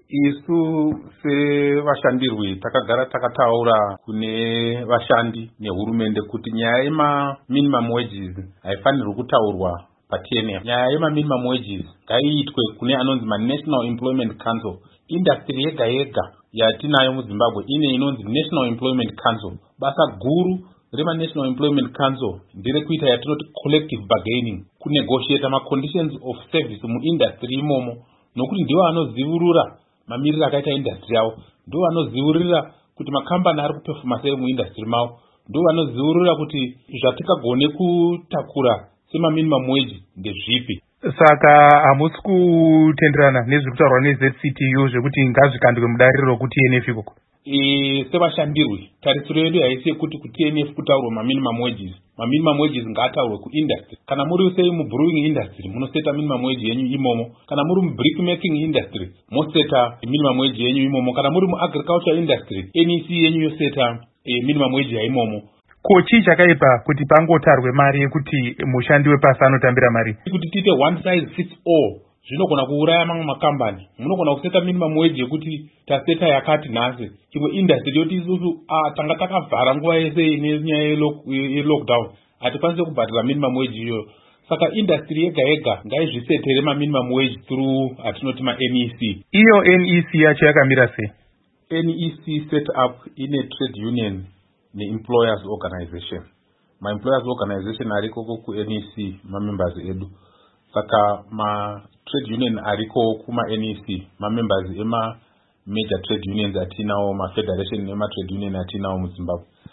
Isu sevashandirwi takagara takataura kune vashandi nehurumende kuti nyaya yema-minimum wages haifanirwi kutaurwa paTNF. Nyaya yema-minimum wages ngaiitwe kune anonzi ma-National Employment Council. Industry yega yega yatinayo muZimbabwe ine inonzi National Employment Council. Basa guru rema-National Employment Council nderekuita yatinoti collective bargaining, kunegotiate ma-conditions of service muindustry imomo, nokuti ndiwo anozivirura mamiriro akaita industry yavo, ndiwo vanozivirira kuti makambani ari kupefuma sei muindustry mavo, ndiwo vanozivirira kuti zvatingagone kutakura sema-minimum wage ndezvipi. Saka hamusi kutenderana nezviri kutaurwa neZCTU zvekuti ngazvikandwe mudariro kuTNF ikoko? Sevashandirwi tarisiro yedu haisi yekuti kuTNF kutaurwa ma-minimum wages. Ma-minimum wages ngaataurwe kuindustry. Kana muri sei mubrewing industry munoseta minimum wage yenyu imomo. Kana muri mubrick making industry moseta minimum wage yenyu imomo. Kana muri muagriculture industry NEC yenyu yoseta minimum wage yaimomo. Ko chii chakaipa kuti pangotarwe mari yekuti mushandi wepasi anotambira mari? Kuti tiite one size fits all zvinogona kuuraya mamwe makambani. Munogona kuseta minimum wage yekuti taseta yakati nhasi, imwe industry yoti isusu tanga takavhara nguva yese nenyaya yelockdown hatikwanisi kubhadhira minimum wage iyoyo. Saka industry yega yega ngaizvisetere ma-minimum wage through atinoti ma-NEC. Iyo NEC yacho yakamira sei? NEC set up ine trade union ne-employers organization. Ma-employers organization ariko ku-NEC ma-members edu. Saka ma-trade union ariko kuma-NEC ma-members ema-major trade unions atinawo, ma-federation ema-trade union atinawo muZimbabwe.